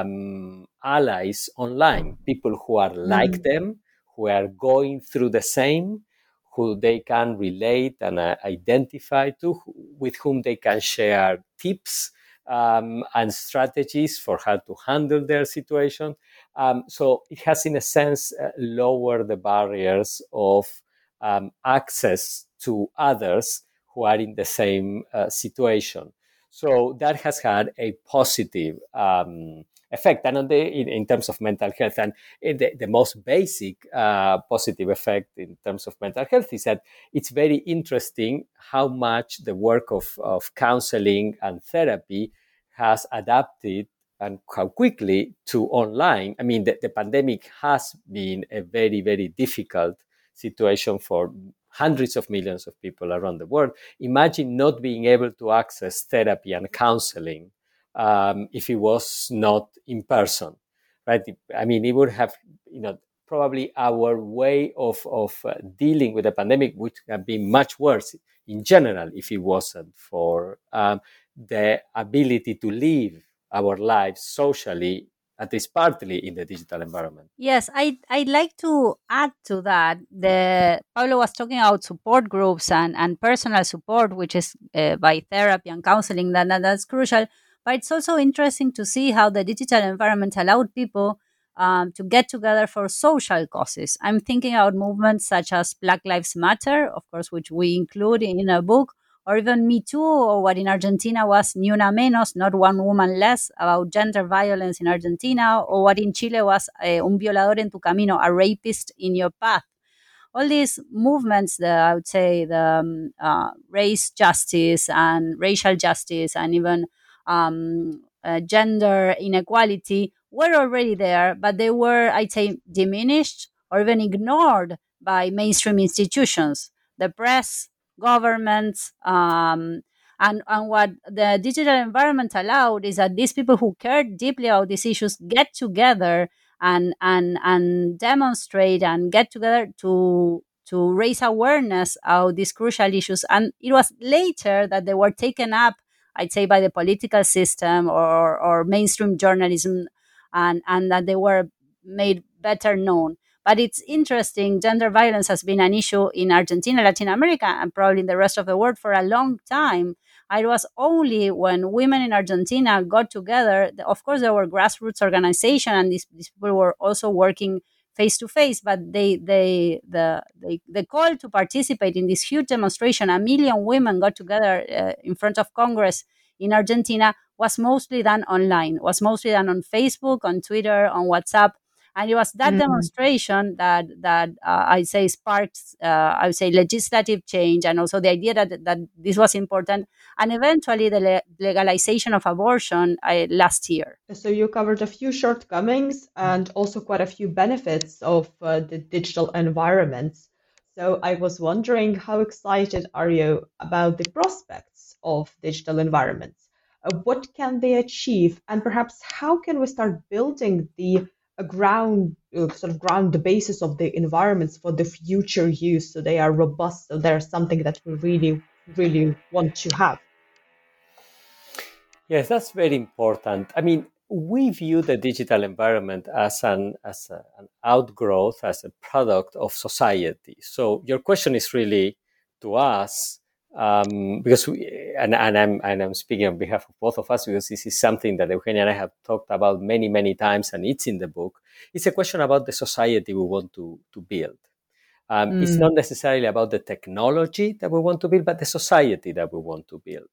um, allies online, people who are like Mm. them, who are going through the same, who they can relate and uh, identify to, with whom they can share tips um, and strategies for how to handle their situation. Um, so it has, in a sense, uh, lowered the barriers of um, access to others who are in the same uh, situation. So that has had a positive um, effect, and on the in, in terms of mental health, and the, the most basic uh, positive effect in terms of mental health is that it's very interesting how much the work of, of counseling and therapy has adapted and how quickly to online. I mean, the, the pandemic has been a very, very difficult situation for hundreds of millions of people around the world. Imagine not being able to access therapy and counseling um, if it was not in person, right? I mean, it would have, you know, probably our way of, of uh, dealing with the pandemic would have been much worse in general if it wasn't for um, the ability to live our lives socially, at least partly in the digital environment. Yes, I I'd like to add to that. The Pablo was talking about support groups and, and personal support, which is uh, by therapy and counseling. That, that that's crucial. But it's also interesting to see how the digital environment allowed people um, to get together for social causes. I'm thinking about movements such as Black Lives Matter, of course, which we include in a book, or even Me Too, or what in Argentina was Ni Una Menos, not one woman less, about gender violence in Argentina, or what in Chile was uh, Un Violador en tu Camino, a rapist in your path. All these movements, the, I would say, the um, uh, race justice and racial justice, and even um, uh, gender inequality were already there, but they were, I'd say, diminished or even ignored by mainstream institutions, the press, governments. Um, and, and what the digital environment allowed is that these people who cared deeply about these issues get together and and and demonstrate and get together to to raise awareness of these crucial issues. And it was later that they were taken up, I'd say, by the political system or, or mainstream journalism, and, and that they were made better known. But it's interesting, gender violence has been an issue in Argentina, Latin America, and probably in the rest of the world for a long time. It was only when women in Argentina got together, of course, there were grassroots organizations, and these, these people were also working face to face, but they, they, the, they, the call to participate in this huge demonstration, a million women got together uh, in front of Congress in Argentina, was mostly done online, was mostly done on Facebook, on Twitter, on WhatsApp. And it was that mm-hmm. demonstration that that uh, I say sparked, uh, I would say, legislative change, and also the idea that that this was important, and eventually the le- legalization of abortion uh, last year. So you covered a few shortcomings and also quite a few benefits of uh, the digital environments. So I was wondering, how excited are you about the prospects of digital environments? Uh, what can they achieve, and perhaps how can we start building the a ground, uh, sort of ground the basis of the environments for the future use, so they are robust, so they're something that we really, really want to have? Yes, that's very important. I mean, we view the digital environment as an as a, an outgrowth, as a product of society. So your question is really to us, um, because we, and, and I'm and I'm speaking on behalf of both of us, because this is something that Eugenia and I have talked about many, many times, and it's in the book. It's a question about the society we want to to build. Um, mm. It's not necessarily about the technology that we want to build, but the society that we want to build.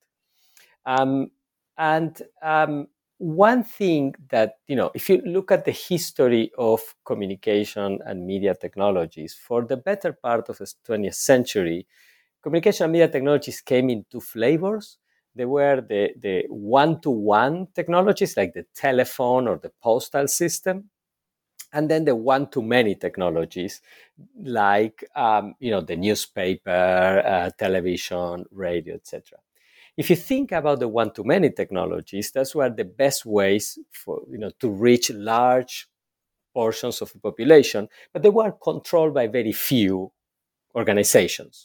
Um, And um, one thing that, you know, if you look at the history of communication and media technologies, for the better part of the twentieth century, communication and media technologies came in two flavors. They were the, the one-to-one technologies, like the telephone or the postal system, and then the one-to-many technologies, like, um, you know, the newspaper, uh, television, radio, et cetera. If you think about the one-to-many technologies, that's where the best ways for, you know, to reach large portions of the population, but they were controlled by very few organizations.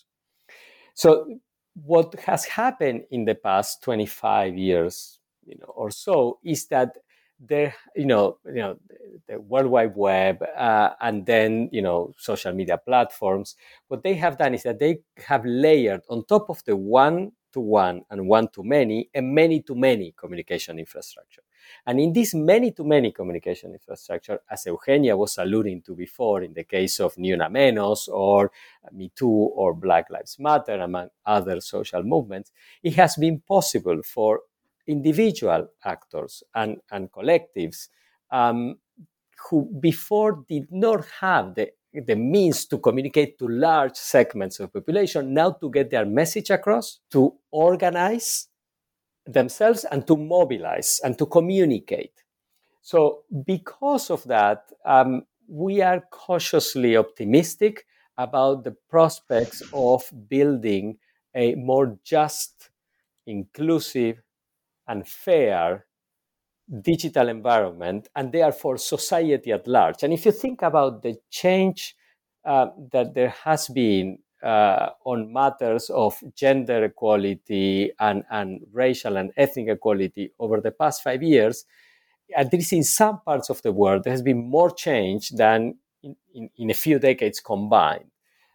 So what has happened in the past twenty-five years, you know, or so, is that there, you know, you know, the World Wide Web uh, and then, you know, social media platforms, what they have done is that they have layered on top of the one to one and one to many, a many to many communication infrastructure. And in this many to many communication infrastructure, as Eugenia was alluding to before, in the case of Ni Una Menos or Me Too or Black Lives Matter, among other social movements, it has been possible for individual actors and, and collectives um, who before did not have the the means to communicate to large segments of the population, now to get their message across, to organize themselves and to mobilize and to communicate. So because of that, um, we are cautiously optimistic about the prospects of building a more just, inclusive, and fair digital environment, and therefore society at large. And if you think about the change uh, that there has been uh, on matters of gender equality and, and racial and ethnic equality over the past five years, at least in some parts of the world, there has been more change than in, in, in a few decades combined.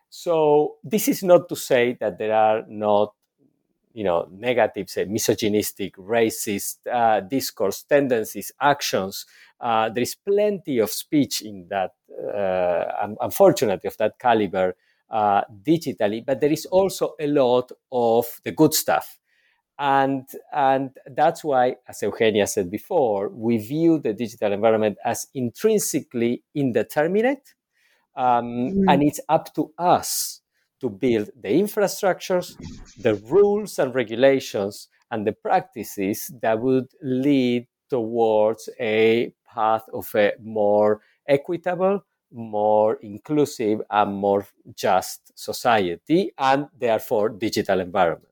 So this is not to say that there are not, you know, negative, say, misogynistic, racist uh, discourse, tendencies, actions. Uh, there is plenty of speech in that, uh, unfortunately, of that caliber uh, digitally, but there is also a lot of the good stuff. And, and that's why, as Eugenia said before, we view the digital environment as intrinsically indeterminate, um, mm. and it's up to us to build the infrastructures, the rules and regulations, and the practices that would lead towards a path of a more equitable, more inclusive, and more just society, and therefore digital environment.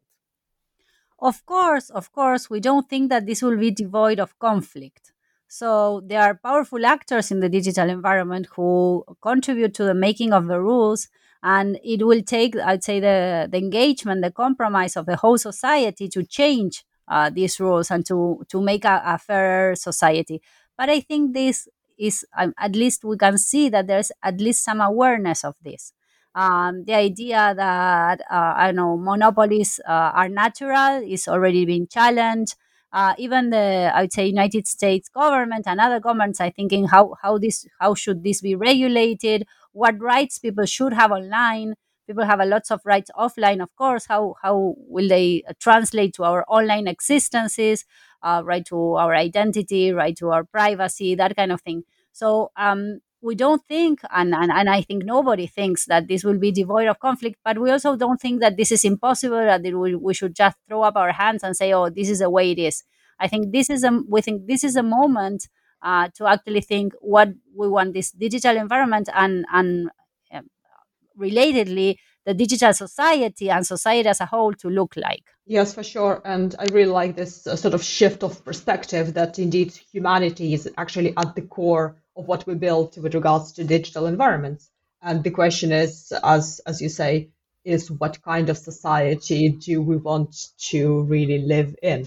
Of course, of course, we don't think that this will be devoid of conflict. So there are powerful actors in the digital environment who contribute to the making of the rules, and it will take, I'd say, the, the engagement, the compromise of the whole society to change uh, these rules and to to make a, a fairer society. But I think this is, um, at least we can see that there's at least some awareness of this. Um, the idea that uh, I don't know, monopolies uh, are natural is already being challenged. Uh, even the, I would say, United States government and other governments are thinking how how this how should this be regulated? What rights people should have online? People have a lots of rights offline, of course. How how will they uh, translate to our online existences? Uh, right to our identity, right to our privacy, that kind of thing. So um, we don't think, and, and, and I think nobody thinks that this will be devoid of conflict, but we also don't think that this is impossible, that it will, we should just throw up our hands and say, oh, this is the way it is. I think this is a, we think this is a moment uh, to actually think what we want this digital environment and, and um, relatedly, the digital society and society as a whole to look like. Yes, for sure. And I really like this uh, sort of shift of perspective that indeed humanity is actually at the core of what we build with regards to digital environments. And the question is, as as you say, is what kind of society do we want to really live in?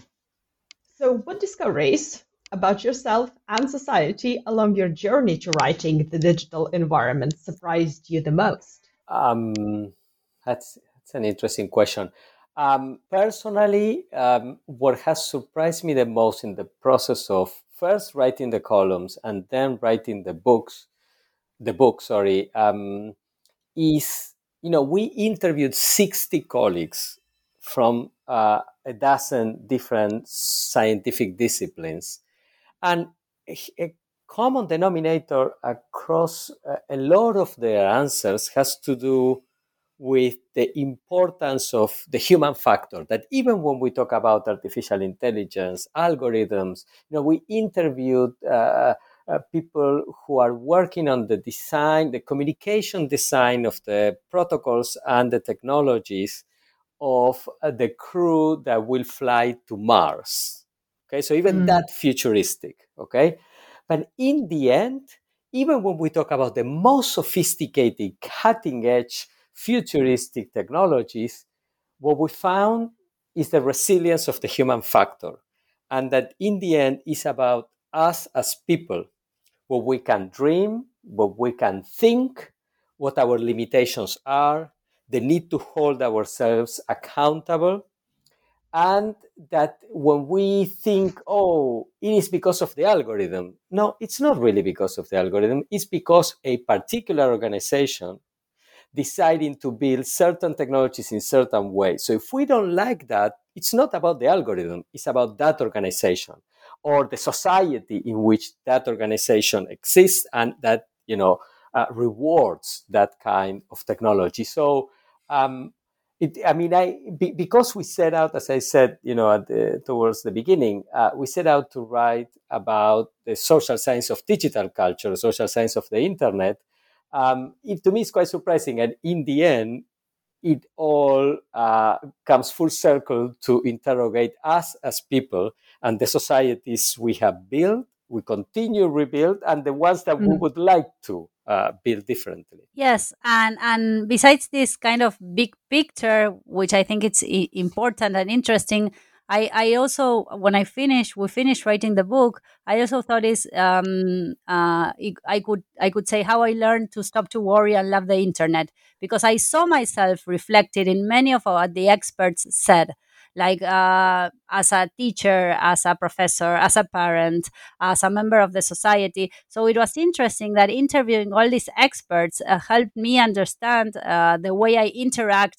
So what discoveries about yourself and society along your journey to writing the digital environment surprised you the most? Um, that's, that's an interesting question. Um, personally, um, what has surprised me the most in the process of first writing the columns and then writing the books, the book, sorry, um, is, you know, we interviewed sixty colleagues from uh, a dozen different scientific disciplines. And a common denominator across a lot of their answers has to do with the importance of the human factor, that even when we talk about artificial intelligence, algorithms, you know, we interviewed uh, uh, people who are working on the design, the communication design of the protocols and the technologies of uh, the crew that will fly to Mars. Okay, so even mm. that futuristic, okay? But in the end, even when we talk about the most sophisticated, cutting edge, futuristic technologies, what we found is the resilience of the human factor. And that in the end is about us as people, what we can dream, what we can think, what our limitations are, the need to hold ourselves accountable. And that when we think, oh, it is because of the algorithm. No, it's not really because of the algorithm. It's because a particular organization deciding to build certain technologies in certain ways. So if we don't like that, it's not about the algorithm, it's about that organization or the society in which that organization exists and that, you know, uh, rewards that kind of technology. So, um, it, I mean, I be, because we set out, as I said, you know, at the, towards the beginning, uh, we set out to write about the social science of digital culture, the social science of the internet. Um, it, to me, it's quite surprising. And in the end, it all uh, comes full circle to interrogate us as people and the societies we have built, we continue rebuild, and the ones that mm. we would like to uh, build differently. Yes, and and besides this kind of big picture, which I think it's I- important and interesting, I, I also, when I finished, we finished writing the book, I also thought is um, uh, I could I could say how I learned to stop to worry and love the internet, because I saw myself reflected in many of what the experts said, like uh, as a teacher, as a professor, as a parent, as a member of the society. So it was interesting that interviewing all these experts uh, helped me understand uh, the way I interact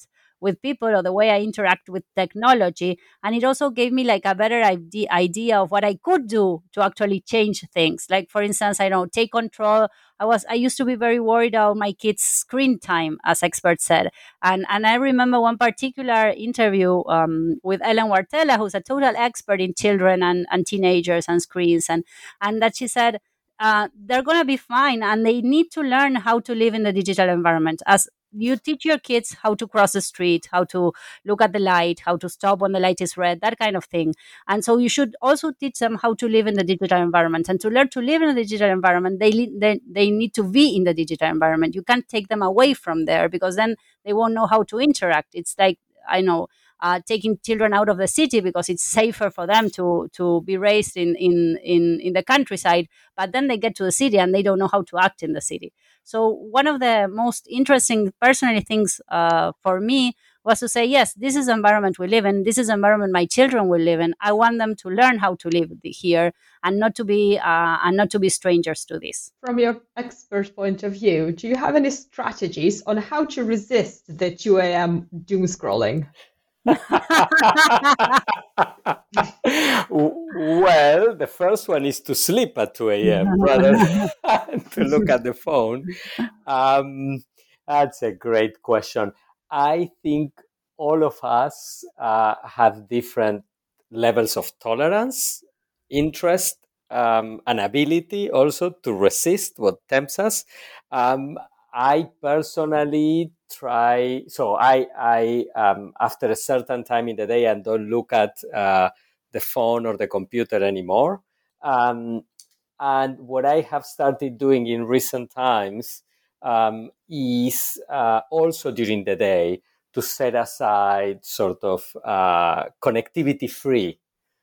with people or the way I interact with technology. And it also gave me like a better ide- idea of what I could do to actually change things. Like, for instance, I don't take control. I was I used to be very worried about my kids' screen time, as experts said. And and I remember one particular interview um, with Ellen Wartella, who's a total expert in children and, and teenagers and screens, and and that she said, uh, they're going to be fine, and they need to learn how to live in the digital environment. As you teach your kids how to cross the street, how to look at the light, how to stop when the light is red, that kind of thing. And so you should also teach them how to live in the digital environment. And to learn to live in the digital environment, they, li- they, they need to be in the digital environment. You can't take them away from there, because then they won't know how to interact. It's like, I know, uh, taking children out of the city because it's safer for them to to be raised in, in, in, in the countryside, but then they get to the city and they don't know how to act in the city. So one of the most interesting personally things uh, for me was to say, yes, this is the environment we live in. This is the environment my children will live in. I want them to learn how to live here and not to be uh, and not to be strangers to this. From your expert point of view, do you have any strategies on how to resist the two a.m. doom scrolling? Well, the first one is to sleep at two a.m. rather than to look at the phone. Um, that's a great question. I think all of us uh, have different levels of tolerance, interest, um, and ability also to resist what tempts us. Um, I personally try, so I, I um, after a certain time in the day, I don't look at uh, the phone or the computer anymore. Um, and what I have started doing in recent times um, is uh, also during the day to set aside sort of uh, connectivity-free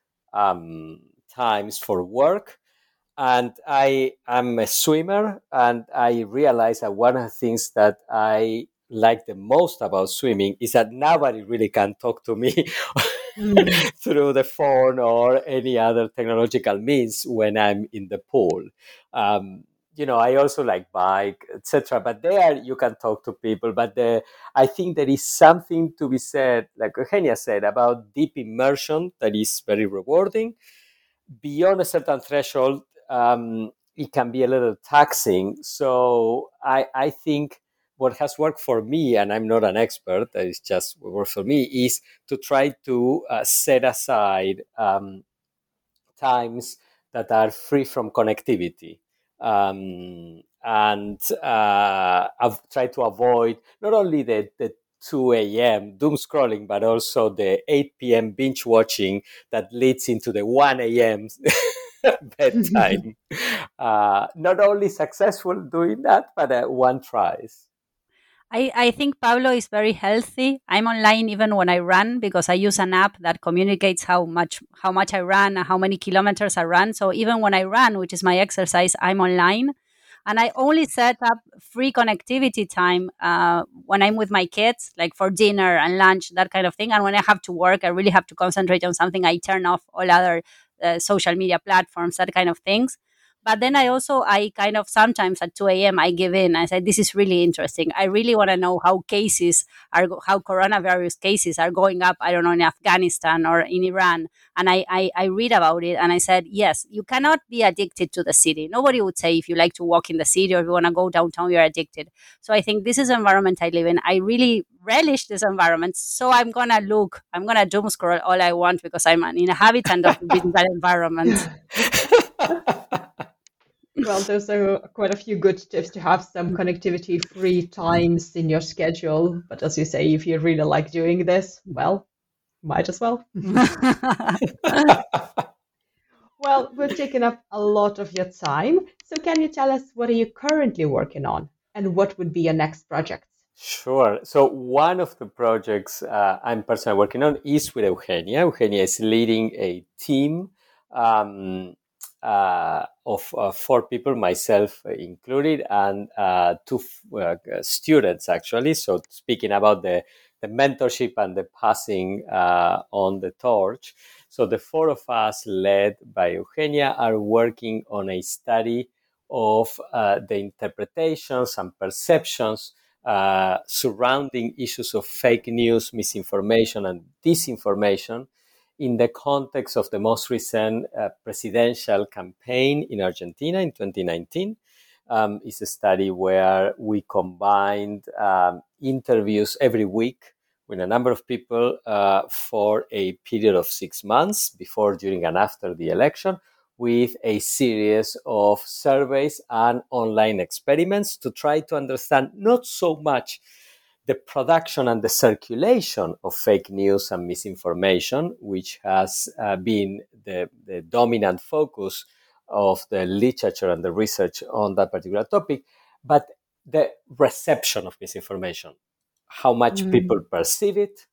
um, times for work. And I am a swimmer, and I realized that one of the things that I like the most about swimming is that nobody really can talk to me mm. through the phone or any other technological means when I'm in the pool. Um, you know, I also like bike, et cetera. But there you can talk to people. But the, I think there is something to be said, like Eugenia said, about deep immersion that is very rewarding. Beyond a certain threshold, um, it can be a little taxing. So I, I think what has worked for me, and I'm not an expert, that is just what works for me, is to try to uh, set aside um, times that are free from connectivity. Um, and uh, I've tried to avoid not only the, the two a.m. doom scrolling, but also the eight p.m. binge watching that leads into the one a.m. bedtime. uh, not only successful doing that, but uh, one tries. I, I think Pablo is very healthy. I'm online even when I run because I use an app that communicates how much how much I run and how many kilometers I run. So even when I run, which is my exercise, I'm online. And I only set up free connectivity time uh, when I'm with my kids, like for dinner and lunch, that kind of thing. And when I have to work, I really have to concentrate on something. I turn off all other uh, social media platforms, that kind of things. But then I also, I kind of sometimes at two a.m. I give in. I said, this is really interesting. I really want to know how cases are, how coronavirus cases are going up, I don't know, in Afghanistan or in Iran. And I, I, I read about it and I said, yes, you cannot be addicted to the city. Nobody would say if you like to walk in the city or if you want to go downtown, you're addicted. So I think this is the environment I live in. I really relish this environment. So I'm going to look, I'm going to doom scroll all I want because I'm an inhabitant of the digital environment. Well, those are quite a few good tips to have some connectivity-free times in your schedule. But as you say, if you really like doing this, well, might as well. Well, we've taken up a lot of your time. So can you tell us what are you currently working on and what would be your next project? Sure. So one of the projects uh, I'm personally working on is with Eugenia. Eugenia is leading a team um, uh, of uh, four people, myself included, and uh, two uh, students, actually. So speaking about the, the mentorship and the passing uh, on the torch. So the four of us, led by Eugenia, are working on a study of uh, the interpretations and perceptions uh, surrounding issues of fake news, misinformation, and disinformation in the context of the most recent uh, presidential campaign in Argentina in twenty nineteen. Um, it's a study where we combined um, interviews every week with a number of people uh, for a period of six months before, during, and after the election, with a series of surveys and online experiments to try to understand not so much the production and the circulation of fake news and misinformation, which has uh, been the, the dominant focus of the literature and the research on that particular topic, but the reception of misinformation, how much mm. people perceive it,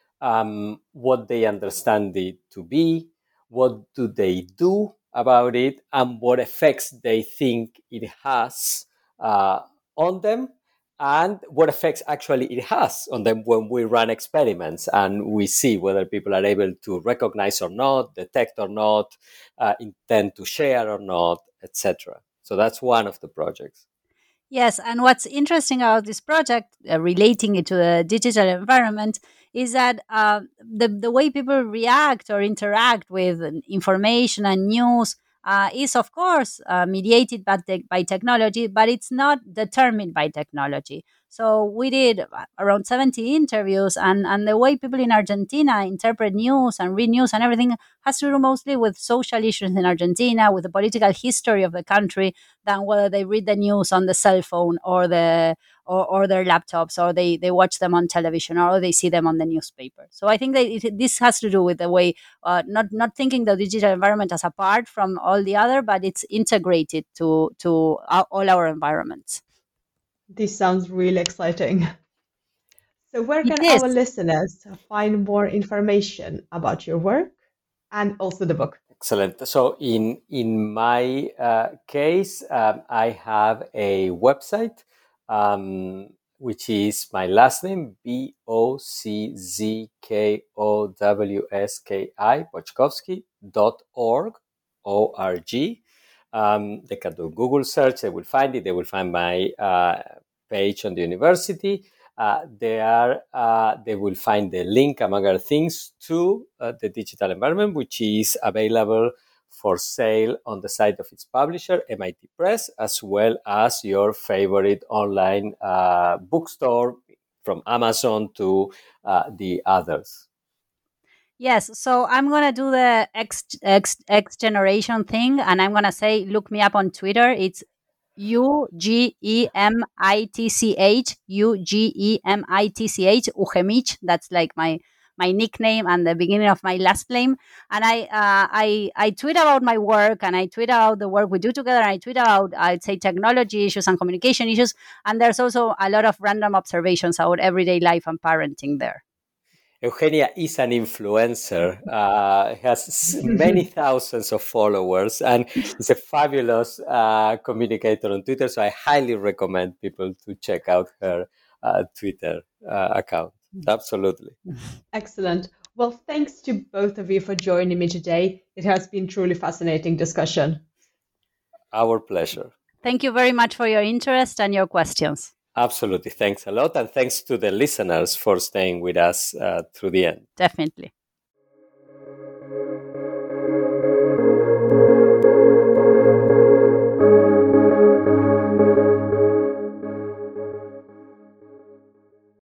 um, what they understand it to be, what do they do about it, and what effects they think it has uh, on them, and what effects actually it has on them when we run experiments and we see whether people are able to recognize or not, detect or not, uh, intend to share or not, et cetera. So that's one of the projects. Yes, and what's interesting about this project, uh, relating it to the digital environment, is that uh, the the way people react or interact with information and news uh, is, of course, uh, mediated by, te- by technology, but it's not determined by technology. So we did around seventy interviews, and, and the way people in Argentina interpret news and read news and everything has to do mostly with social issues in Argentina, with the political history of the country, than whether they read the news on the cell phone or the or, or their laptops, or they, they watch them on television, or they see them on the newspaper. So I think that it, this has to do with the way, uh, not not thinking the digital environment as apart from all the other, but it's integrated to to our, all our environments. This sounds really exciting. So where can our listeners find more information about your work and also the book? Excellent. So in in my uh, case, um, I have a website, um, which is my last name, B O C Z K O W S K I, boczkowski dot org, O R G. Um, they can do Google search, they will find it, they will find my uh, page on the university. Uh, there, uh, they will find the link, among other things, to uh, the digital environment, which is available for sale on the site of its publisher, M I T Press, as well as your favorite online uh, bookstore, from Amazon to uh, the others. Yes, so I'm going to do the X, X, X generation thing, and I'm going to say, look me up on Twitter. It's U G E M I T C H, U G E M I T C H, Ujemich. That's like my my nickname and the beginning of my last name. And I uh, I I tweet about my work, and I tweet about the work we do together. And I tweet about, I'd say, technology issues and communication issues. And there's also a lot of random observations about everyday life and parenting there. Eugenia is an influencer, uh, has many thousands of followers, and is a fabulous uh, communicator on Twitter. So I highly recommend people to check out her uh, Twitter uh, account. Absolutely. Excellent. Well, thanks to both of you for joining me today. It has been truly fascinating discussion. Our pleasure. Thank you very much for your interest and your questions. Absolutely. Thanks a lot. And thanks to the listeners for staying with us uh, through the end. Definitely.